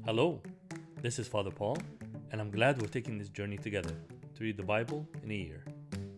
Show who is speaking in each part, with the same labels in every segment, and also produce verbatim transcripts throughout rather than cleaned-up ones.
Speaker 1: Hello, this is Father Paul, and I'm glad we're taking this journey together to read the Bible in a year.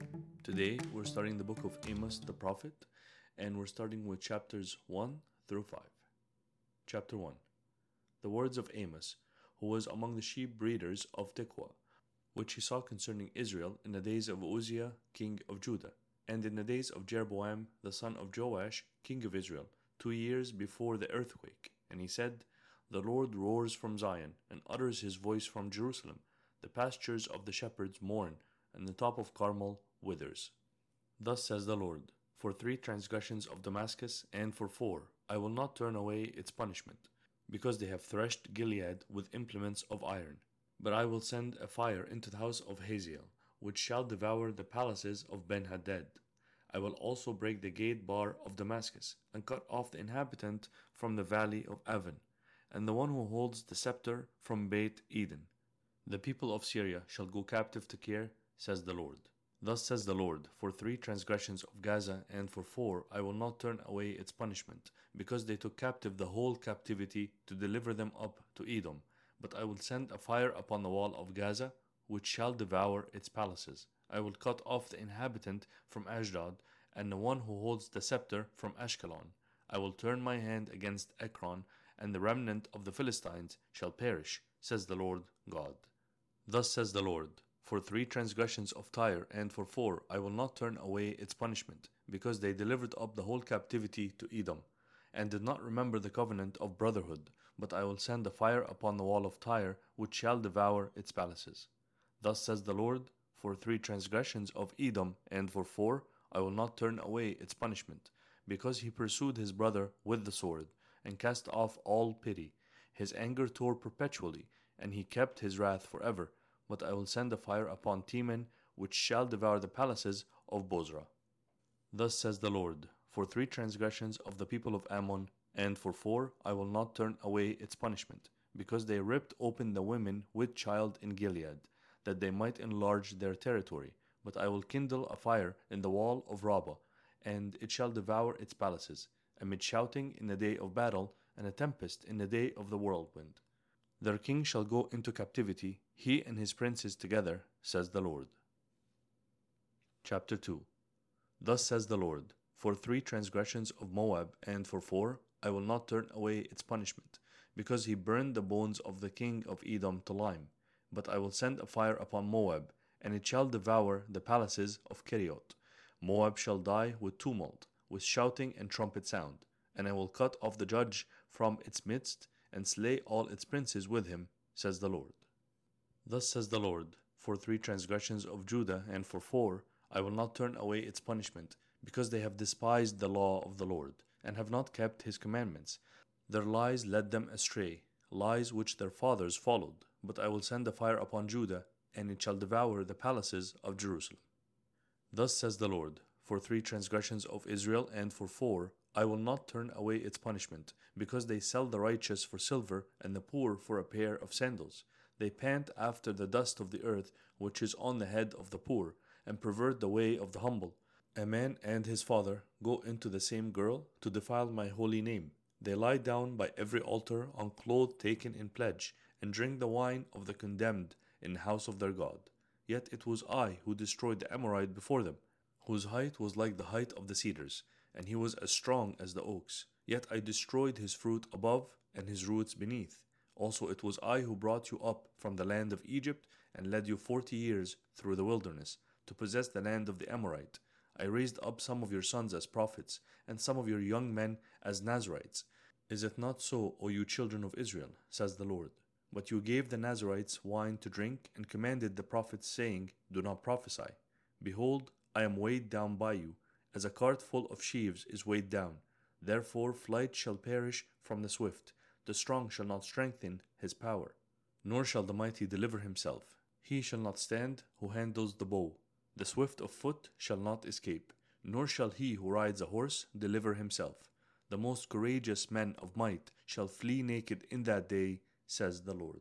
Speaker 1: Today, we're starting the book of Amos the prophet, and we're starting with chapters one through five. Chapter one. The words of Amos, who was among the sheep breeders of Tekoa, which he saw concerning Israel in the days of Uzziah, king of Judah, and in the days of Jeroboam, the son of Joash, king of Israel, two years before the earthquake. And he said, The Lord roars from Zion, and utters his voice from Jerusalem. The pastures of the shepherds mourn, and the top of Carmel withers. Thus says the Lord, For three transgressions of Damascus, and for four, I will not turn away its punishment, because they have threshed Gilead with implements of iron. But I will send a fire into the house of Hazael, which shall devour the palaces of Ben-Hadad. I will also break the gate bar of Damascus, and cut off the inhabitant from the valley of Avon, and the one who holds the scepter from Beit Eden. The people of Syria shall go captive to Kir, says the Lord. Thus says the Lord, For three transgressions of Gaza, and for four, I will not turn away its punishment, because they took captive the whole captivity to deliver them up to Edom. But I will send a fire upon the wall of Gaza, which shall devour its palaces. I will cut off the inhabitant from Ashdod, and the one who holds the scepter from Ashkelon. I will turn my hand against Ekron, and the remnant of the Philistines shall perish, says the Lord God. Thus says the Lord, For three transgressions of Tyre, and for four, I will not turn away its punishment, because they delivered up the whole captivity to Edom, and did not remember the covenant of brotherhood. But I will send a fire upon the wall of Tyre, which shall devour its palaces. Thus says the Lord, For three transgressions of Edom, and for four, I will not turn away its punishment, because he pursued his brother with the sword, and cast off all pity. His anger tore perpetually, and he kept his wrath forever. But I will send a fire upon Teman, which shall devour the palaces of Bozrah. Thus says the Lord, For three transgressions of the people of Ammon, and for four, I will not turn away its punishment, because they ripped open the women with child in Gilead, that they might enlarge their territory. But I will kindle a fire in the wall of Rabbah, and it shall devour its palaces, amid shouting in the day of battle, and a tempest in the day of the whirlwind. Their king shall go into captivity, he and his princes together, says the Lord. Chapter two. Thus says the Lord, For three transgressions of Moab, and for four, I will not turn away its punishment, because he burned the bones of the king of Edom to lime. But I will send a fire upon Moab, and it shall devour the palaces of Keriot. Moab shall die with tumult, with shouting and trumpet sound, and I will cut off the judge from its midst, and slay all its princes with him, says the Lord. Thus says the Lord, For three transgressions of Judah, and for four, I will not turn away its punishment, because they have despised the law of the Lord, and have not kept his commandments. Their lies led them astray, lies which their fathers followed. But I will send a fire upon Judah, and it shall devour the palaces of Jerusalem. Thus says the Lord, For three transgressions of Israel, and for four, I will not turn away its punishment, because they sell the righteous for silver, and the poor for a pair of sandals. They pant after the dust of the earth, which is on the head of the poor, and pervert the way of the humble. A man and his father go into the same girl to defile my holy name. They lie down by every altar on cloth taken in pledge, and drink the wine of the condemned in the house of their God. Yet it was I who destroyed the Amorite before them, whose height was like the height of the cedars, and he was as strong as the oaks. Yet I destroyed his fruit above, and his roots beneath. Also it was I who brought you up from the land of Egypt, and led you forty years through the wilderness, to possess the land of the Amorite. I raised up some of your sons as prophets, and some of your young men as Nazirites. Is it not so, O you children of Israel, says the Lord? But you gave the Nazirites wine to drink, and commanded the prophets, saying, Do not prophesy. Behold, I am weighed down by you, as a cart full of sheaves is weighed down. Therefore flight shall perish from the swift. The strong shall not strengthen his power, nor shall the mighty deliver himself. He shall not stand who handles the bow. The swift of foot shall not escape, nor shall he who rides a horse deliver himself. The most courageous men of might shall flee naked in that day, says the Lord.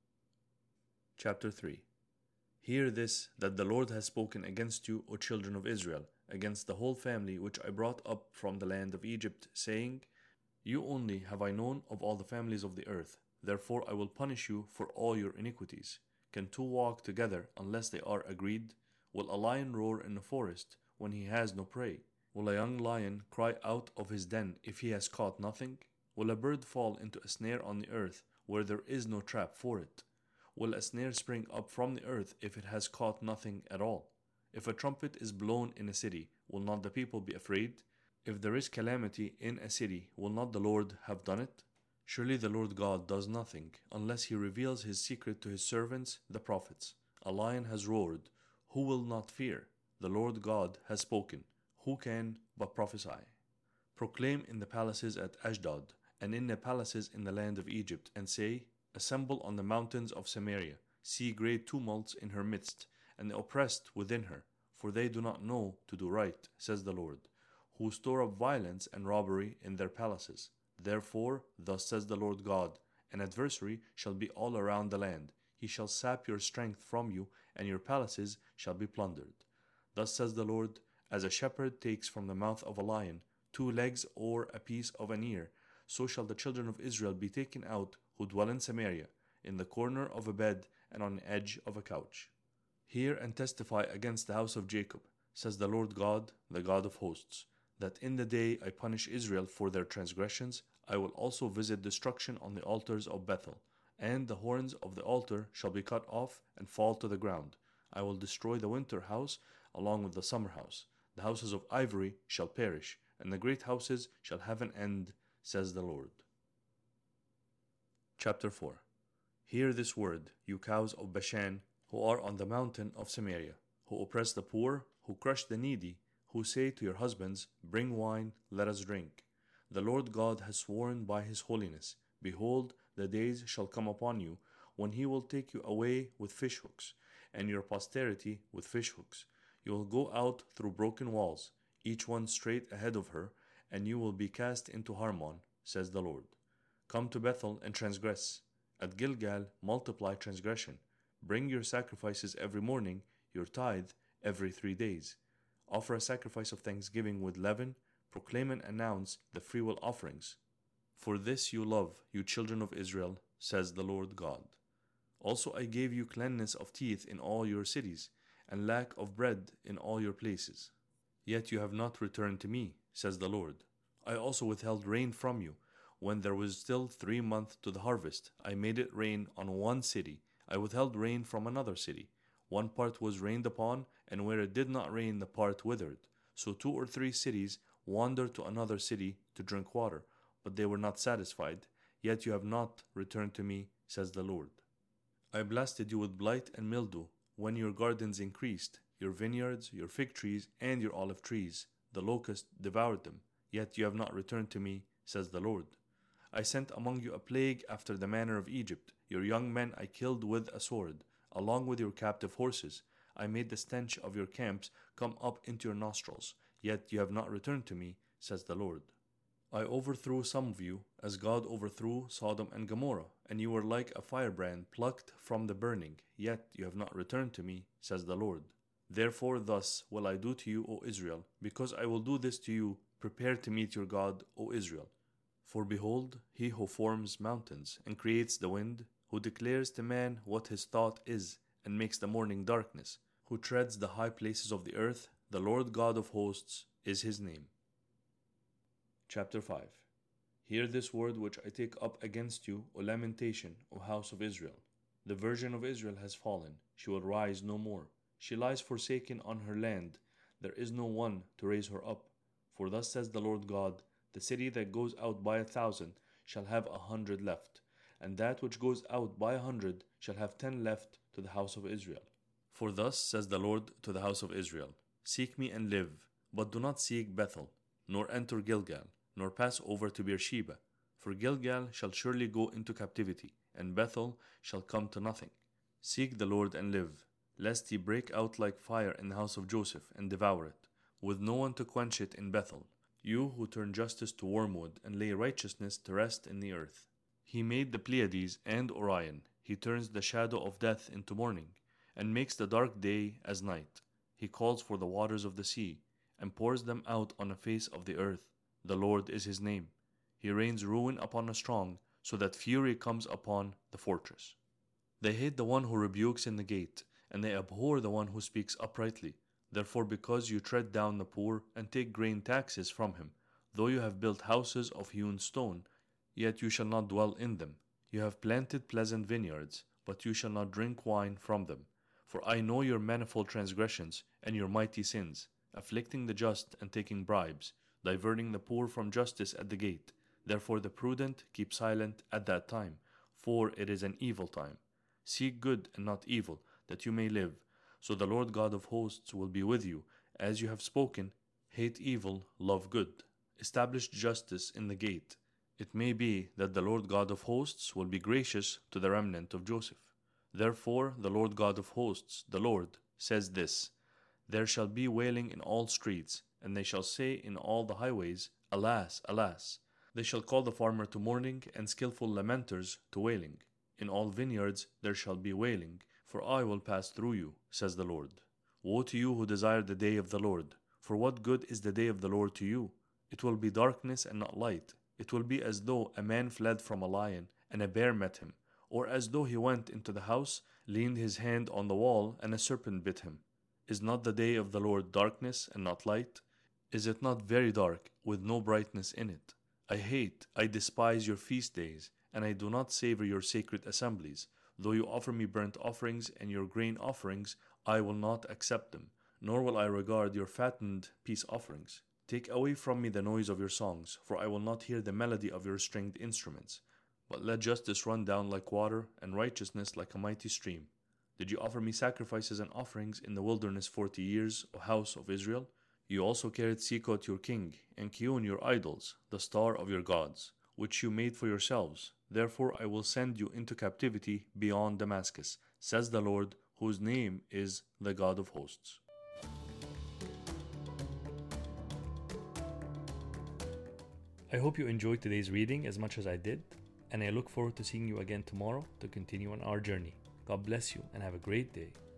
Speaker 1: Chapter three. Hear this, that the Lord has spoken against you, O children of Israel, against the whole family which I brought up from the land of Egypt, saying, You only have I known of all the families of the earth. Therefore I will punish you for all your iniquities. Can two walk together unless they are agreed? Will a lion roar in the forest when he has no prey? Will a young lion cry out of his den if he has caught nothing? Will a bird fall into a snare on the earth where there is no trap for it? Will a snare spring up from the earth if it has caught nothing at all? If a trumpet is blown in a city, will not the people be afraid? If there is calamity in a city, will not the Lord have done it? Surely the Lord God does nothing unless he reveals his secret to his servants, the prophets. A lion has roared. Who will not fear? The Lord God has spoken. Who can but prophesy? Proclaim in the palaces at Ashdod, and in the palaces in the land of Egypt, and say, Assemble on the mountains of Samaria, see great tumults in her midst, and the oppressed within her, for they do not know to do right, says the Lord, who store up violence and robbery in their palaces. Therefore, thus says the Lord God, an adversary shall be all around the land. He shall sap your strength from you, and your palaces shall be plundered. Thus says the Lord, as a shepherd takes from the mouth of a lion two legs or a piece of an ear, so shall the children of Israel be taken out who dwell in Samaria, in the corner of a bed and on the edge of a couch. Hear and testify against the house of Jacob, says the Lord God, the God of hosts, that in the day I punish Israel for their transgressions, I will also visit destruction on the altars of Bethel, and the horns of the altar shall be cut off and fall to the ground. I will destroy the winter house along with the summer house. The houses of ivory shall perish, and the great houses shall have an end, says the Lord. Chapter four. Hear this word, you cows of Bashan, who are on the mountain of Samaria, who oppress the poor, who crush the needy, who say to your husbands, Bring wine, let us drink. The Lord God has sworn by his holiness, Behold, the days shall come upon you, when he will take you away with fishhooks, and your posterity with fishhooks. You will go out through broken walls, each one straight ahead of her, and you will be cast into Harmon, says the Lord. Come to Bethel and transgress. At Gilgal multiply transgression. Bring your sacrifices every morning, your tithe every three days. Offer a sacrifice of thanksgiving with leaven. Proclaim and announce the freewill offerings. For this you love, you children of Israel, says the Lord God. Also I gave you cleanness of teeth in all your cities, and lack of bread in all your places. Yet you have not returned to me, says the Lord. I also withheld rain from you. When there was still three months to the harvest, I made it rain on one city. I withheld rain from another city. One part was rained upon, and where it did not rain, the part withered. So two or three cities wandered to another city to drink water, but they were not satisfied. Yet you have not returned to me, says the Lord. I blasted you with blight and mildew when your gardens increased, your vineyards, your fig trees, and your olive trees. The locust devoured them, yet you have not returned to me, says the Lord. I sent among you a plague after the manner of Egypt. Your young men I killed with a sword, along with your captive horses. I made the stench of your camps come up into your nostrils, yet you have not returned to me, says the Lord. I overthrew some of you, as God overthrew Sodom and Gomorrah, and you were like a firebrand plucked from the burning, yet you have not returned to me, says the Lord. Therefore thus will I do to you, O Israel, because I will do this to you, prepare to meet your God, O Israel. For behold, he who forms mountains and creates the wind, who declares to man what his thought is, and makes the morning darkness, who treads the high places of the earth, the Lord God of hosts is his name. Chapter five. Hear this word which I take up against you, O lamentation, O house of Israel. The virgin of Israel has fallen, she will rise no more. She lies forsaken on her land, there is no one to raise her up. For thus says the Lord God, the city that goes out by a thousand shall have a hundred left, and that which goes out by a hundred shall have ten left to the house of Israel. For thus says the Lord to the house of Israel, Seek me and live, but do not seek Bethel, nor enter Gilgal, nor pass over to Beersheba. For Gilgal shall surely go into captivity, and Bethel shall come to nothing. Seek the Lord and live, lest he break out like fire in the house of Joseph and devour it, with no one to quench it in Bethel. You who turn justice to wormwood and lay righteousness to rest in the earth. He made the Pleiades and Orion. He turns the shadow of death into morning, and makes the dark day as night. He calls for the waters of the sea, and pours them out on the face of the earth. The Lord is his name. He rains ruin upon the strong, so that fury comes upon the fortress. They hate the one who rebukes in the gate, and they abhor the one who speaks uprightly. Therefore, because you tread down the poor and take grain taxes from him, though you have built houses of hewn stone, yet you shall not dwell in them. You have planted pleasant vineyards, but you shall not drink wine from them. For I know your manifold transgressions and your mighty sins, afflicting the just and taking bribes, diverting the poor from justice at the gate. Therefore the prudent keep silent at that time, for it is an evil time. Seek good and not evil, that you may live. So the Lord God of hosts will be with you, as you have spoken. Hate evil, love good. Establish justice in the gate. It may be that the Lord God of hosts will be gracious to the remnant of Joseph. Therefore the Lord God of hosts, the Lord, says this: There shall be wailing in all streets, and they shall say in all the highways, Alas, alas! They shall call the farmer to mourning, and skillful lamenters to wailing. In all vineyards there shall be wailing, for I will pass through you, says the Lord. Woe to you who desire the day of the Lord! For what good is the day of the Lord to you? It will be darkness and not light. It will be as though a man fled from a lion, and a bear met him, or as though he went into the house, leaned his hand on the wall, and a serpent bit him. Is not the day of the Lord darkness and not light? Is it not very dark, with no brightness in it? I hate, I despise your feast days, and I do not savor your sacred assemblies. Though you offer me burnt offerings and your grain offerings, I will not accept them, nor will I regard your fattened peace offerings. Take away from me the noise of your songs, for I will not hear the melody of your stringed instruments. But let justice run down like water, and righteousness like a mighty stream. Did you offer me sacrifices and offerings in the wilderness forty years, O house of Israel? You also carried Sikot your king, and Kiun your idols, the star of your gods, which you made for yourselves. Therefore I will send you into captivity beyond Damascus, says the Lord, whose name is the God of hosts. I hope you enjoyed today's reading as much as I did, and I look forward to seeing you again tomorrow to continue on our journey. God bless you and have a great day.